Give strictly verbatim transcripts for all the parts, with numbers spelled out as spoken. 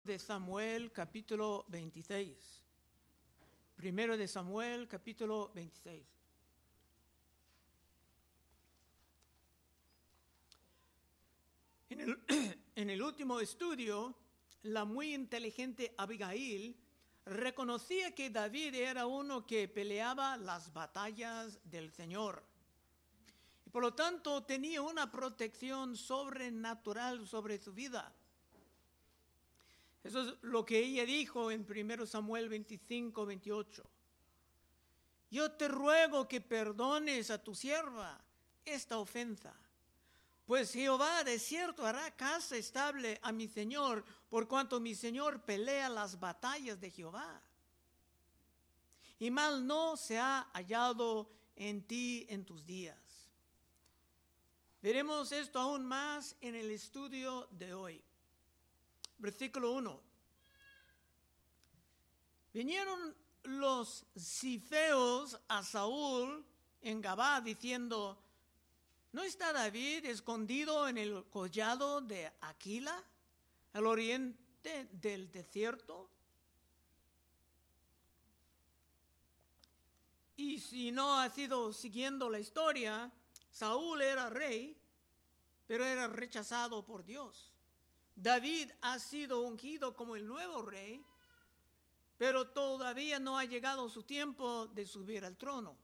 De Samuel, capítulo veintiséis. Primero de Samuel, capítulo veintiséis. En el, en el último estudio, la muy inteligente Abigail reconocía que David era uno que peleaba las batallas del Señor. Y por lo tanto tenía una protección sobrenatural sobre su vida. Eso es lo que ella dijo en primero Samuel veinticinco, veintiocho. Yo te ruego que perdones a tu sierva esta ofensa, pues Jehová de cierto hará casa estable a mi Señor, por cuanto mi Señor pelea las batallas de Jehová. Y mal no se ha hallado en ti en tus días. Veremos esto aún más en el estudio de hoy. Versículo uno. Vinieron los zifeos a Saúl en Gabá diciendo: ¿no está David escondido en el collado de Aquila, al oriente del desierto? Y si no ha sido siguiendo la historia, Saúl era rey, pero era rechazado por Dios. David ha sido ungido como el nuevo rey, pero todavía no ha llegado su tiempo de subir al trono.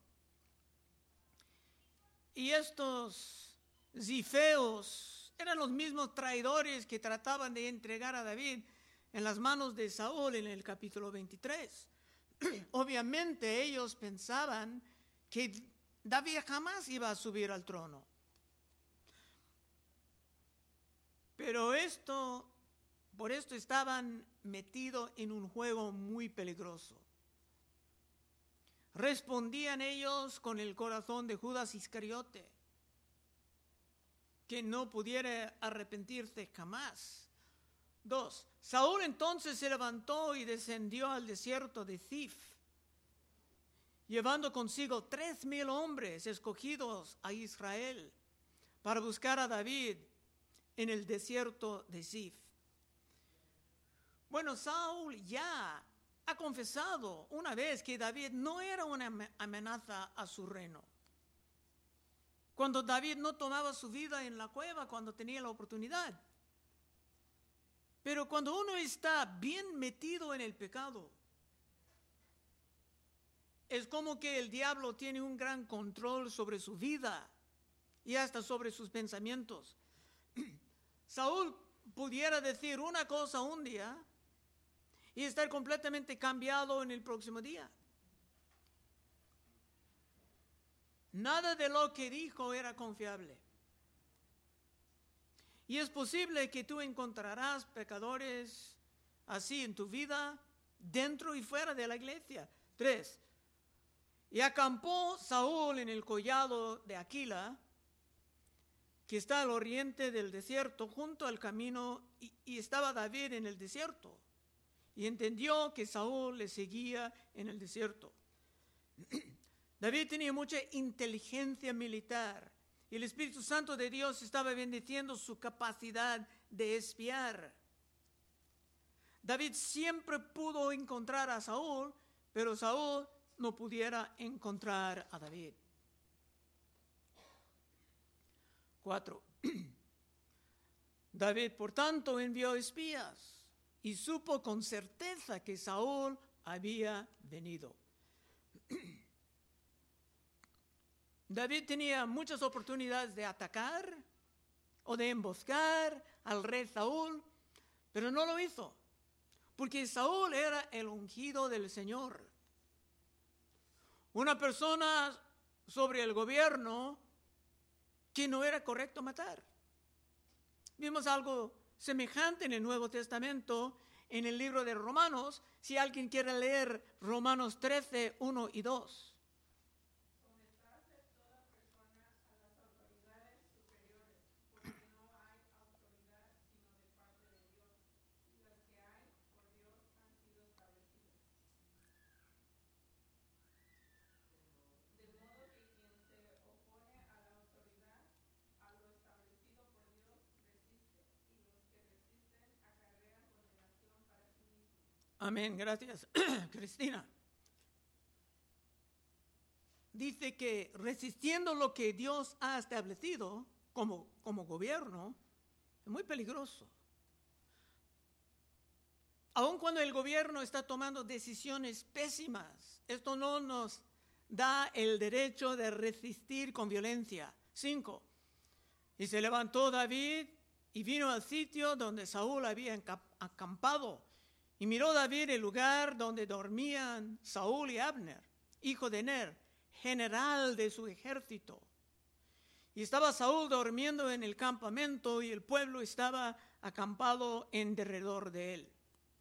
Y estos zifeos eran los mismos traidores que trataban de entregar a David en las manos de Saúl en el capítulo veintitrés. Obviamente ellos pensaban que David jamás iba a subir al trono. Pero esto, por esto estaban metidos en un juego muy peligroso. Respondían ellos con el corazón de Judas Iscariote, que no pudiera arrepentirse jamás. Dos, Saúl entonces se levantó y descendió al desierto de Zif, llevando consigo tres mil hombres escogidos a Israel para buscar a David en el desierto de Zif. Bueno, Saúl ya ha confesado una vez que David no era una amenaza a su reino. Cuando David no tomaba su vida en la cueva cuando tenía la oportunidad. Pero cuando uno está bien metido en el pecado, es como que el diablo tiene un gran control sobre su vida y hasta sobre sus pensamientos. Saúl pudiera decir una cosa un día y estar completamente cambiado en el próximo día. Nada de lo que dijo era confiable. Y es posible que tú encontrarás pecadores así en tu vida, dentro y fuera de la iglesia. Tres. Y acampó Saúl en el collado de Aquila, que está al oriente del desierto, junto al camino, y, y estaba David en el desierto. Y entendió que Saúl le seguía en el desierto. David tenía mucha inteligencia militar y el Espíritu Santo de Dios estaba bendiciendo su capacidad de espiar. David siempre pudo encontrar a Saúl, pero Saúl no pudiera encontrar a David. Cuatro. David, por tanto, envió espías y supo con certeza que Saúl había venido. David tenía muchas oportunidades de atacar o de emboscar al rey Saúl, pero no lo hizo, porque Saúl era el ungido del Señor. Una persona sobre el gobierno que no era correcto matar. Vimos algo semejante en el Nuevo Testamento, en el libro de Romanos, si alguien quiere leer Romanos trece, uno y dos. Amén, gracias, Cristina. Dice que resistiendo lo que Dios ha establecido como, como gobierno, es muy peligroso. Aun cuando el gobierno está tomando decisiones pésimas, esto no nos da el derecho de resistir con violencia. Cinco. Y se levantó David y vino al sitio donde Saúl había acampado. Y miró David el lugar donde dormían Saúl y Abner, hijo de Ner, general de su ejército. Y estaba Saúl durmiendo en el campamento y el pueblo estaba acampado en derredor de él.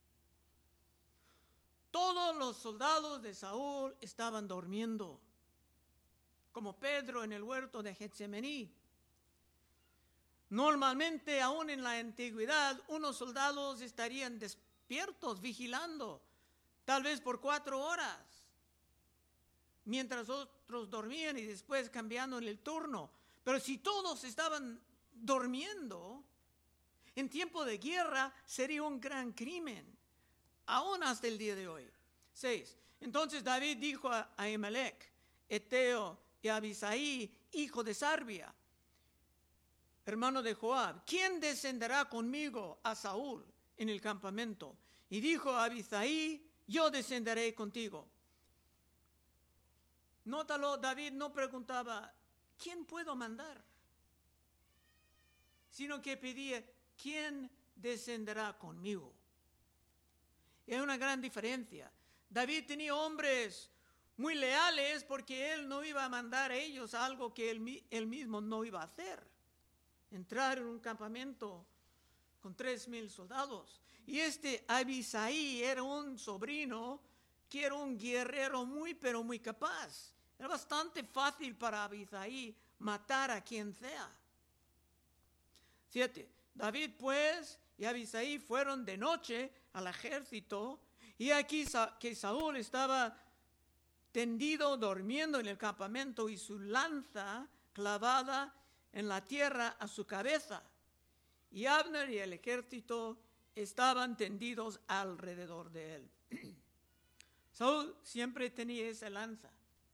Todos los soldados de Saúl estaban durmiendo, como Pedro en el huerto de Getsemaní. Normalmente, aún en la antigüedad, unos soldados estarían despiertos, vigilando, tal vez por cuatro horas, mientras otros dormían y después cambiando en el turno. Pero si todos estaban durmiendo, en tiempo de guerra sería un gran crimen, aún hasta el día de hoy. Seis. Entonces David dijo a Ahimelech, Eteo, y a Abisai, hijo de Sarbia, hermano de Joab, ¿quién descenderá conmigo a Saúl en el campamento? Y dijo a Abisai, yo descenderé contigo. Nótalo, David no preguntaba, ¿quién puedo mandar? Sino que pedía, ¿quién descenderá conmigo? Y hay una gran diferencia. David tenía hombres muy leales porque él no iba a mandar a ellos algo que él, él mismo no iba a hacer. Entrar en un campamento con tres mil soldados. Y este Abisai era un sobrino que era un guerrero muy, pero muy capaz. Era bastante fácil para Abisai matar a quien sea. Siete. David pues y Abisai fueron de noche al ejército, y aquí que Saúl estaba tendido durmiendo en el campamento y su lanza clavada en la tierra a su cabeza, y Abner y el ejército estaban tendidos alrededor de él. Saúl siempre tenía esa lanza.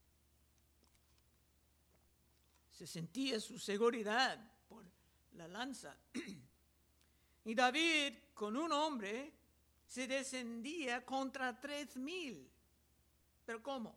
Se sentía su seguridad por la lanza. Y David, con un hombre, se descendía contra tres mil. ¿Pero cómo?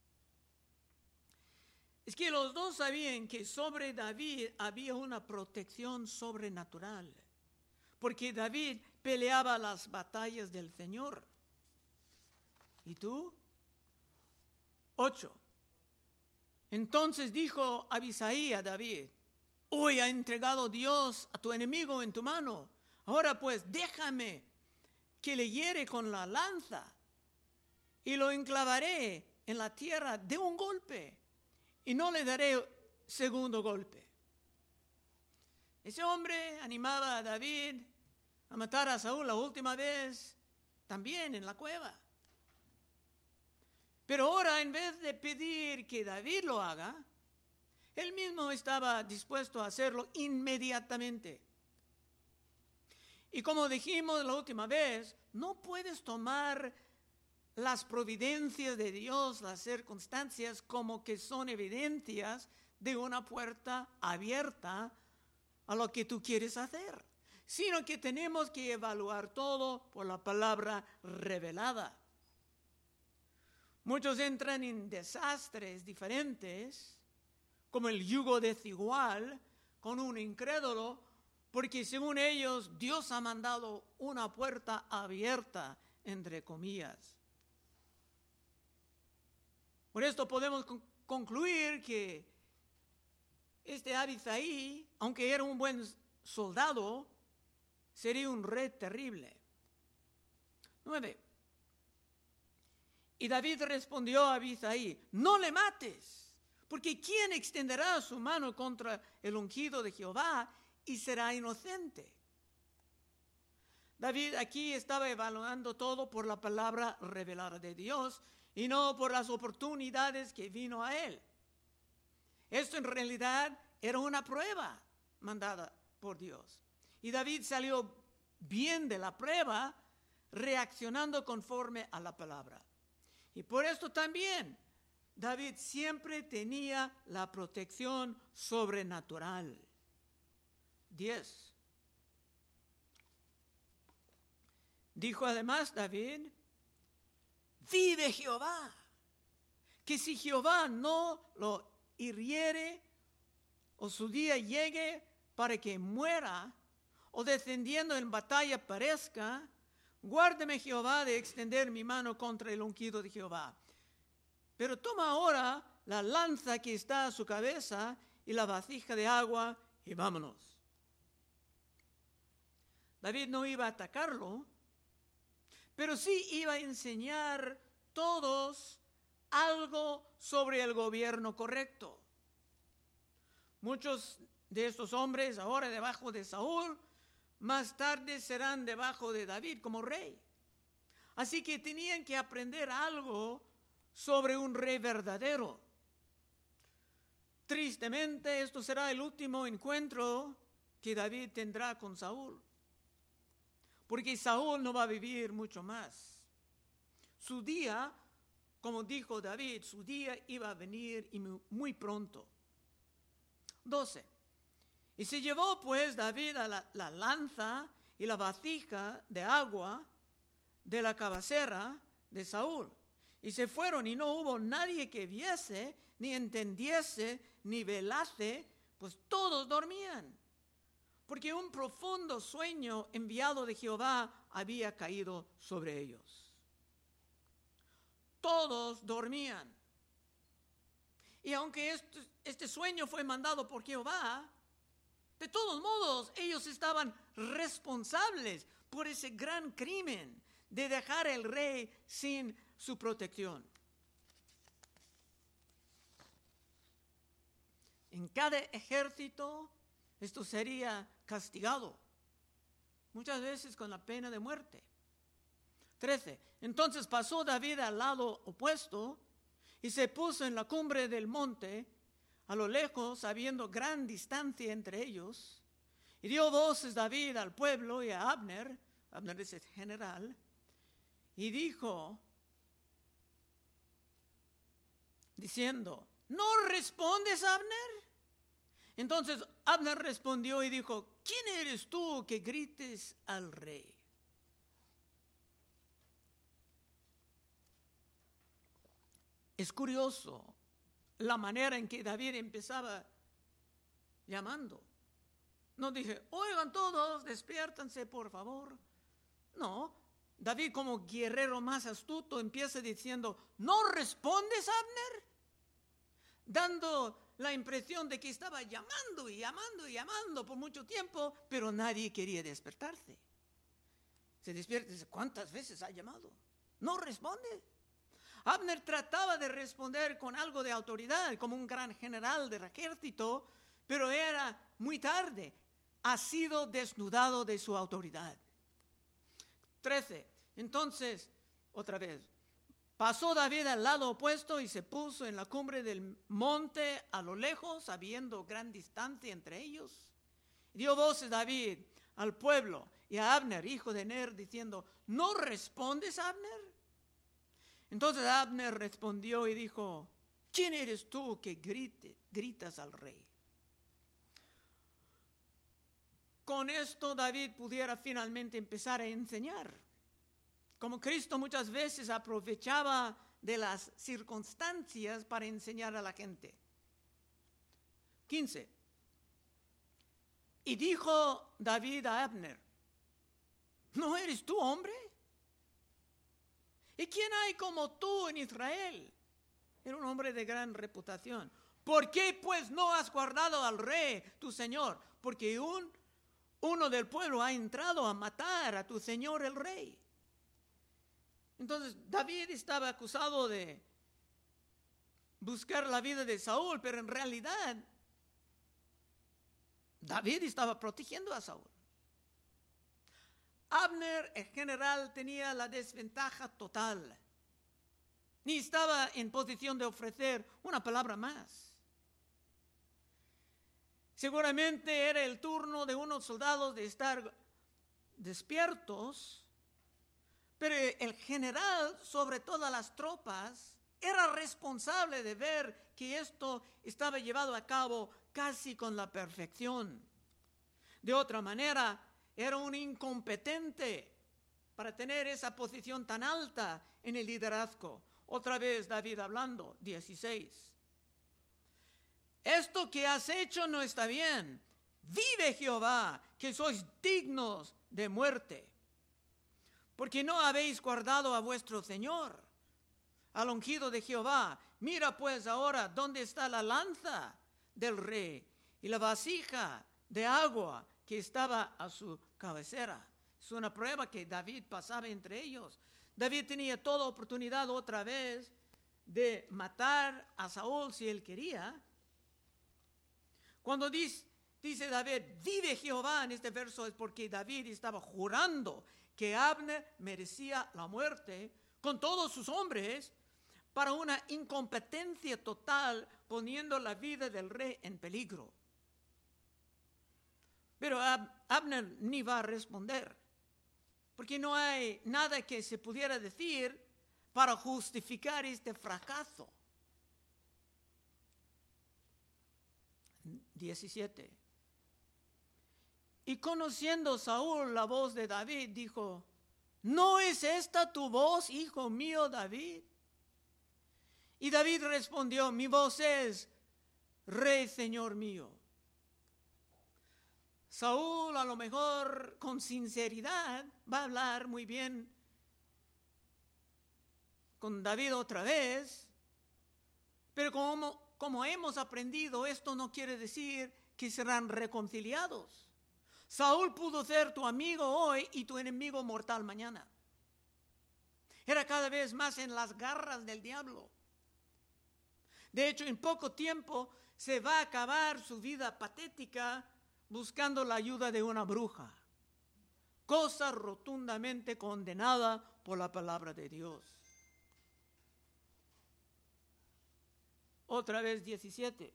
Es que los dos sabían que sobre David había una protección sobrenatural, porque David peleaba las batallas del Señor. ¿Y tú? Ocho. Entonces dijo Abisai a David, hoy ha entregado Dios a tu enemigo en tu mano. Ahora pues déjame que le hiere con la lanza y lo enclavaré en la tierra de un golpe y no le daré segundo golpe. Ese hombre animaba a David a matar a Saúl la última vez también en la cueva. Pero ahora, en vez de pedir que David lo haga, él mismo estaba dispuesto a hacerlo inmediatamente. Y como dijimos la última vez, no puedes tomar las providencias de Dios, las circunstancias, como que son evidencias de una puerta abierta a lo que tú quieres hacer, sino que tenemos que evaluar todo por la palabra revelada. Muchos entran en desastres diferentes, como el yugo desigual con un incrédulo, porque según ellos Dios ha mandado una puerta abierta, entre comillas. Por esto podemos concluir que este Abisai, aunque era un buen soldado, sería un rey terrible. Nueve. Y David respondió a Abisai, no le mates, porque ¿quién extenderá su mano contra el ungido de Jehová y será inocente? David aquí estaba evaluando todo por la palabra revelada de Dios y no por las oportunidades que vino a él. Esto en realidad era una prueba mandada por Dios. Y David salió bien de la prueba reaccionando conforme a la palabra. Y por esto también David siempre tenía la protección sobrenatural. diez. Dijo además David, vive Jehová, que si Jehová no lo hiriere o su día llegue para que muera o descendiendo en batalla perezca, guárdeme Jehová de extender mi mano contra el ungido de Jehová. Pero toma ahora la lanza que está a su cabeza y la vasija de agua y vámonos. David no iba a atacarlo, pero sí iba a enseñar todos algo sobre el gobierno correcto. Muchos de estos hombres ahora debajo de Saúl, más tarde serán debajo de David como rey. Así que tenían que aprender algo sobre un rey verdadero. Tristemente, esto será el último encuentro que David tendrá con Saúl, porque Saúl no va a vivir mucho más. Su día, como dijo David, su día iba a venir y muy pronto. doce. Y se llevó pues David a la, la lanza y la vasija de agua de la cabecera de Saúl. Y se fueron y no hubo nadie que viese, ni entendiese, ni velase, pues todos dormían. Porque un profundo sueño enviado de Jehová había caído sobre ellos. Todos dormían. Y aunque este, este sueño fue mandado por Jehová, de todos modos ellos estaban responsables por ese gran crimen de dejar al rey sin su protección. En cada ejército esto sería castigado, muchas veces con la pena de muerte. trece. Entonces pasó David al lado opuesto y se puso en la cumbre del monte, a lo lejos, habiendo gran distancia entre ellos, y dio voces David al pueblo y a Abner, Abner es el general, y dijo, diciendo, ¿no respondes, Abner? Entonces Abner respondió y dijo, ¿quién eres tú que grites al rey? Es curioso la manera en que David empezaba llamando. No dije, oigan todos, despiértanse por favor. No, David como guerrero más astuto empieza diciendo, ¿no respondes, Abner? Dando la impresión de que estaba llamando y llamando y llamando por mucho tiempo, pero nadie quería despertarse. Se despierta y dice, ¿cuántas veces ha llamado? No responde. Abner trataba de responder con algo de autoridad, como un gran general del ejército, pero era muy tarde. Ha sido desnudado de su autoridad. trece. Entonces, otra vez, pasó David al lado opuesto y se puso en la cumbre del monte a lo lejos, habiendo gran distancia entre ellos. Dio voces David al pueblo y a Abner, hijo de Ner, diciendo, ¿no respondes, Abner? Entonces Abner respondió y dijo, ¿quién eres tú que grite, gritas al rey? Con esto David pudiera finalmente empezar a enseñar. Como Cristo muchas veces aprovechaba de las circunstancias para enseñar a la gente. quince. Y dijo David a Abner, ¿no eres tú hombre? ¿Y quién hay como tú en Israel? Era un hombre de gran reputación. ¿Por qué pues no has guardado al rey, tu señor? Porque un, uno del pueblo ha entrado a matar a tu señor el rey. Entonces David estaba acusado de buscar la vida de Saúl, pero en realidad David estaba protegiendo a Saúl. Abner, el general, tenía la desventaja total. Ni estaba en posición de ofrecer una palabra más. Seguramente era el turno de unos soldados de estar despiertos, Pero el general sobre todas las tropas era responsable de ver que esto estaba llevado a cabo casi con la perfección. De otra manera, era un incompetente para tener esa posición tan alta en el liderazgo. Otra vez David hablando, dieciséis. Esto que has hecho no está bien. Vive Jehová, que sois dignos de muerte, porque no habéis guardado a vuestro Señor, al ungido de Jehová. Mira pues ahora dónde está la lanza del rey y la vasija de agua que estaba a su cabecera. Es una prueba que David pasaba entre ellos. David tenía toda oportunidad otra vez de matar a Saúl si él quería. Cuando dice, dice David, vive Jehová en este verso, es porque David estaba jurando que Abner merecía la muerte con todos sus hombres para una incompetencia total, poniendo la vida del rey en peligro. Pero Abner ni va a responder, porque no hay nada que se pudiera decir para justificar este fracaso. diecisiete. Y conociendo Saúl la voz de David, dijo, ¿no es esta tu voz, hijo mío David? Y David respondió, mi voz es, Rey, Señor mío. Saúl, a lo mejor con sinceridad, va a hablar muy bien con David otra vez, pero como, como hemos aprendido, esto no quiere decir que serán reconciliados. Saúl pudo ser tu amigo hoy y tu enemigo mortal mañana. Era cada vez más en las garras del diablo. De hecho, en poco tiempo se va a acabar su vida patética buscando la ayuda de una bruja, cosa rotundamente condenada por la palabra de Dios. Otra vez diecisiete.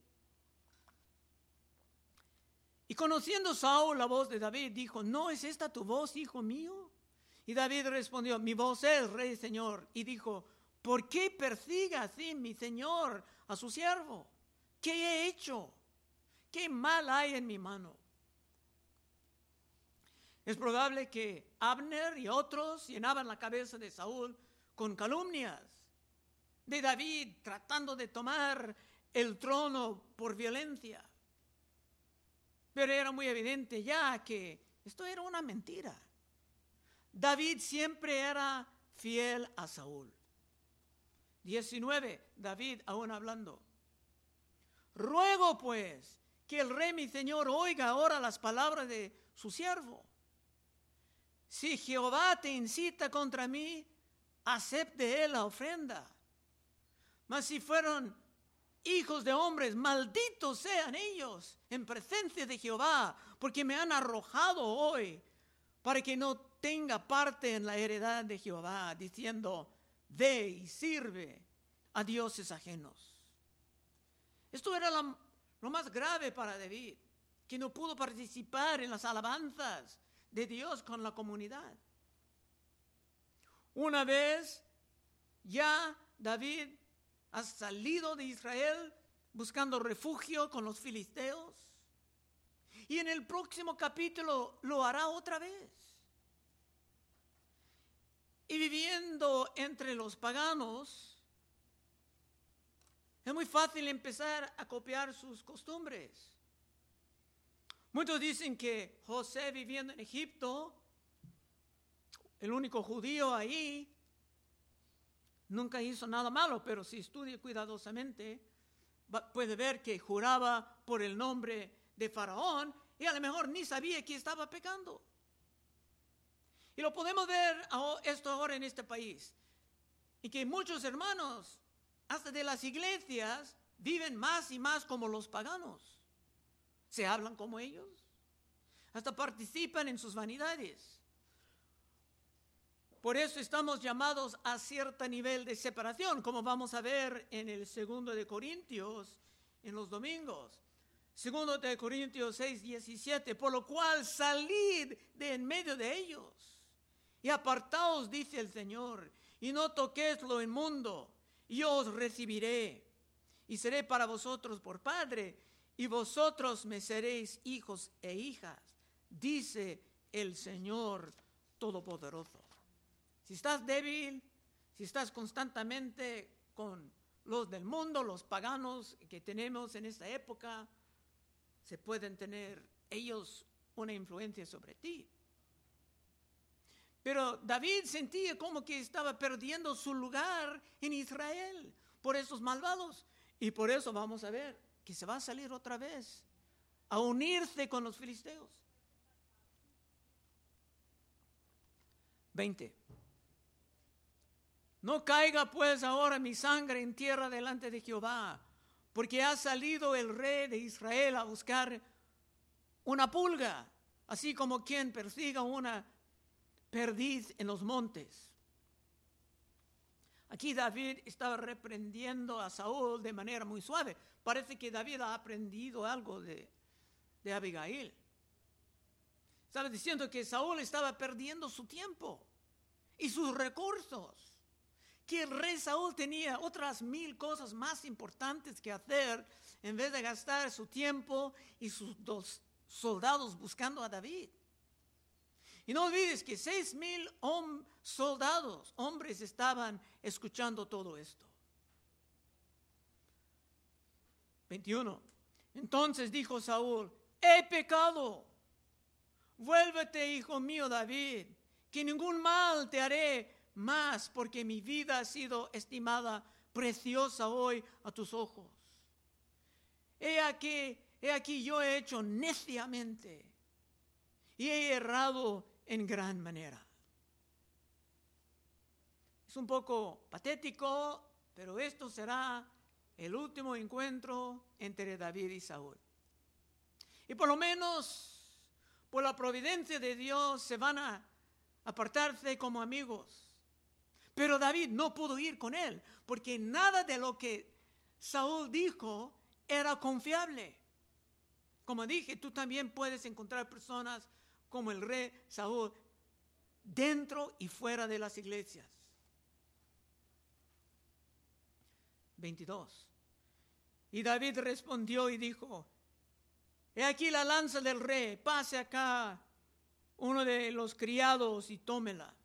Y conociendo Saúl la voz de David, dijo, ¿no es esta tu voz, hijo mío? Y David respondió, mi voz es, Rey, Señor. Y dijo, ¿por qué persigue así mi Señor a su siervo? ¿Qué he hecho? ¿Qué mal hay en mi mano? Es probable que Abner y otros llenaban la cabeza de Saúl con calumnias de David tratando de tomar el trono por violencia. Pero era muy evidente ya que esto era una mentira. David siempre era fiel a Saúl. diecinueve, David aún hablando. Ruego pues que el rey mi señor oiga ahora las palabras de su siervo. Si Jehová te incita contra mí, acepte él la ofrenda. Mas si fueron hijos de hombres, malditos sean ellos en presencia de Jehová, porque me han arrojado hoy para que no tenga parte en la heredad de Jehová, diciendo, ve y sirve a dioses ajenos. Esto era la, lo más grave para David, que no pudo participar en las alabanzas de Dios con la comunidad. Una vez ya David ha salido de Israel buscando refugio con los filisteos, y en el próximo capítulo lo hará otra vez. Y viviendo entre los paganos, es muy fácil empezar a copiar sus costumbres. Muchos dicen que José, viviendo en Egipto, el único judío ahí, nunca hizo nada malo, pero si estudia cuidadosamente, puede ver que juraba por el nombre de Faraón y a lo mejor ni sabía que estaba pecando. Y lo podemos ver esto ahora en este país, y que muchos hermanos, hasta de las iglesias, viven más y más como los paganos. Se hablan como ellos, hasta participan en sus vanidades. Por eso estamos llamados a cierto nivel de separación, como vamos a ver en el segundo de Corintios, en los domingos. Segundo de Corintios seis, diecisiete, por lo cual salid de en medio de ellos y apartaos, dice el Señor, y no toquéis lo inmundo, y yo os recibiré, y seré para vosotros por padre, y vosotros me seréis hijos e hijas, dice el Señor Todopoderoso. Si estás débil, si estás constantemente con los del mundo, los paganos que tenemos en esta época, se pueden tener ellos una influencia sobre ti. Pero David sentía como que estaba perdiendo su lugar en Israel por esos malvados. Y por eso vamos a ver que se va a salir otra vez a unirse con los filisteos. veinte. No caiga pues ahora mi sangre en tierra delante de Jehová, porque ha salido el rey de Israel a buscar una pulga, así como quien persiga una perdiz en los montes. Aquí David estaba reprendiendo a Saúl de manera muy suave. Parece que David ha aprendido algo de, de Abigail. Estaba diciendo que Saúl estaba perdiendo su tiempo y sus recursos. Que el rey Saúl tenía otras mil cosas más importantes que hacer en vez de gastar su tiempo y sus dos soldados buscando a David. Y no olvides que seis mil hom- soldados, hombres, estaban escuchando todo esto. veintiuno. Entonces dijo Saúl: he pecado. Vuélvete, hijo mío David, que ningún mal te haré más, porque mi vida ha sido estimada preciosa hoy a tus ojos. He aquí, he aquí yo he hecho neciamente y he errado en gran manera. Es un poco patético, pero esto será el último encuentro entre David y Saúl. Y por lo menos, por la providencia de Dios, se van a apartarse como amigos. Pero David no pudo ir con él, porque nada de lo que Saúl dijo era confiable. Como dije, tú también puedes encontrar personas como el rey Saúl dentro y fuera de las iglesias. veintidós. Y David respondió y dijo: he aquí la lanza del rey, pase acá uno de los criados y tómela.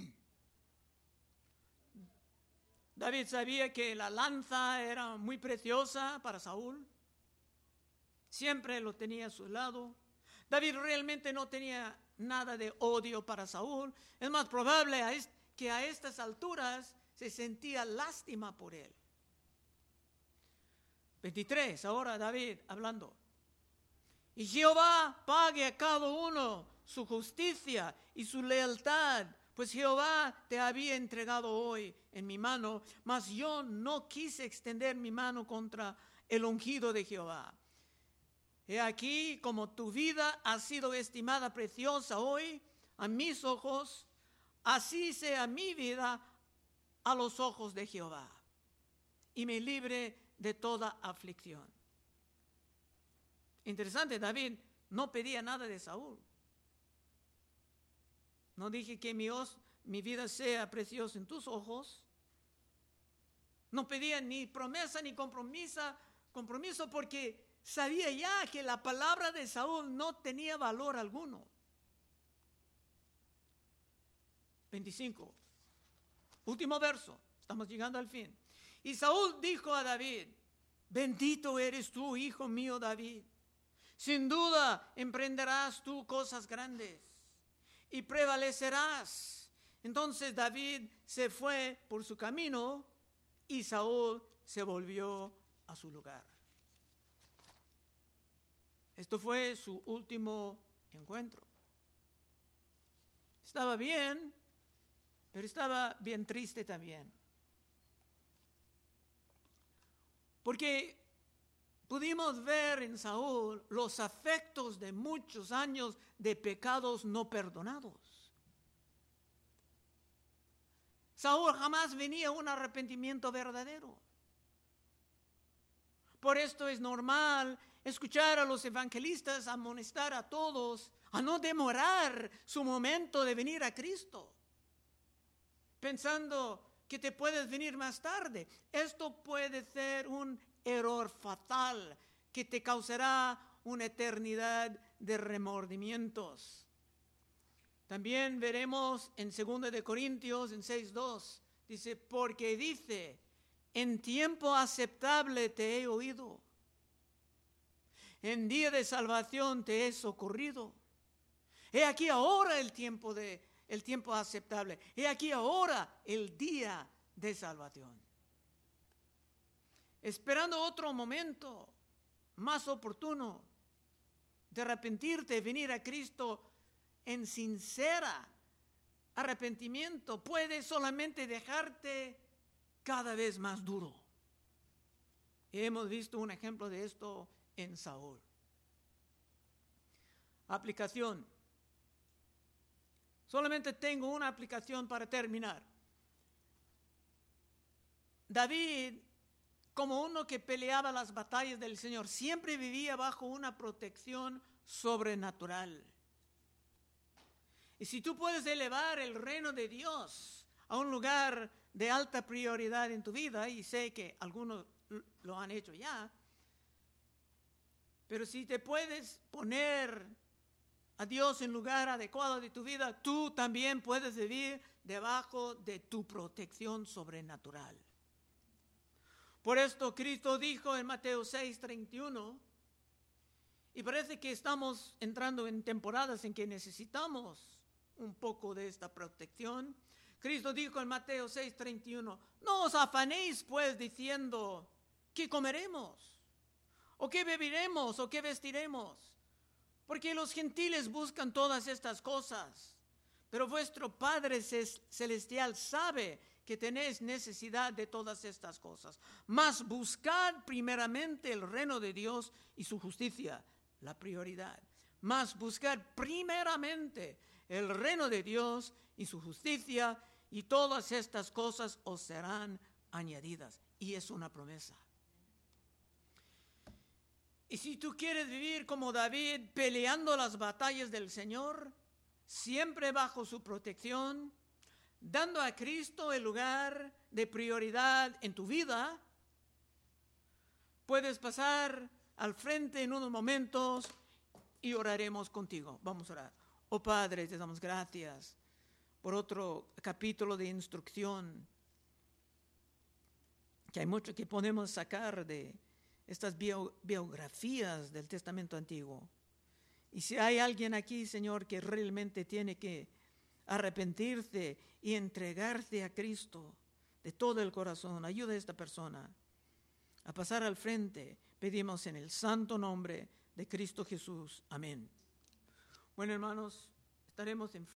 David sabía que la lanza era muy preciosa para Saúl. Siempre lo tenía a su lado. David realmente no tenía nada de odio para Saúl. Es más probable que a estas alturas se sentía lástima por él. veintitrés, ahora David hablando. Y Jehová pague a cada uno su justicia y su lealtad, pues Jehová te había entregado hoy en mi mano, mas yo no quise extender mi mano contra el ungido de Jehová. He aquí, como tu vida ha sido estimada preciosa hoy a mis ojos, así sea mi vida a los ojos de Jehová, y me libre de toda aflicción. Interesante, David no pedía nada de Saúl. No dije que mi, os, mi vida sea preciosa en tus ojos. No pedía ni promesa ni compromiso, compromiso porque sabía ya que la palabra de Saúl no tenía valor alguno. veinticinco. Último verso. Estamos llegando al fin. Y Saúl dijo a David: bendito eres tú, hijo mío David. Sin duda emprenderás tú cosas grandes y prevalecerás. Entonces David se fue por su camino y Saúl se volvió a su lugar. Esto fue su último encuentro. Estaba bien, pero estaba bien triste también. Porque pudimos ver en Saúl los afectos de muchos años de pecados no perdonados. Saúl jamás venía a un arrepentimiento verdadero. Por esto es normal escuchar a los evangelistas amonestar a todos a no demorar su momento de venir a Cristo. pensando que te puedes venir más tarde. Esto puede ser un error fatal que te causará una eternidad de remordimientos. También veremos en segunda de Corintios, en seis dos, dice, porque dice, en tiempo aceptable te he oído, en día de salvación te he socorrido. He aquí ahora el tiempo de el tiempo aceptable. He aquí ahora el día de salvación. Esperando otro momento más oportuno de arrepentirte, venir a Cristo en sincera arrepentimiento, puede solamente dejarte cada vez más duro. Hemos visto un ejemplo de esto en Saúl. Aplicación. Solamente tengo una aplicación para terminar. David, como uno que peleaba las batallas del Señor, siempre vivía bajo una protección sobrenatural. Y si tú puedes elevar el reino de Dios a un lugar de alta prioridad en tu vida, y sé que algunos lo han hecho ya, pero si te puedes poner a Dios en lugar adecuado de tu vida, tú también puedes vivir debajo de tu protección sobrenatural. Por esto Cristo dijo en Mateo seis treinta y uno, y parece que estamos entrando en temporadas en que necesitamos un poco de esta protección. Cristo dijo en Mateo seis treinta y uno, no os afanéis pues diciendo, ¿qué comeremos? ¿O qué beberemos? ¿O qué vestiremos? Porque los gentiles buscan todas estas cosas, pero vuestro Padre Celestial sabe que tenéis necesidad de todas estas cosas. Mas buscad primeramente el reino de Dios y su justicia, la prioridad. Mas buscad primeramente el reino de Dios y su justicia, y todas estas cosas os serán añadidas. Y es una promesa. Y si tú quieres vivir como David, peleando las batallas del Señor, siempre bajo su protección, dando a Cristo el lugar de prioridad en tu vida, puedes pasar al frente en unos momentos y oraremos contigo. Vamos a orar. Oh Padre, te damos gracias por otro capítulo de instrucción, que hay mucho que podemos sacar de estas bio, biografías del Testamento Antiguo. Y si hay alguien aquí, Señor, que realmente tiene que arrepentirse y entregarse a Cristo de todo el corazón, ayuda a esta persona a pasar al frente. Pedimos en el santo nombre de Cristo Jesús. Amén. Bueno, hermanos, estaremos en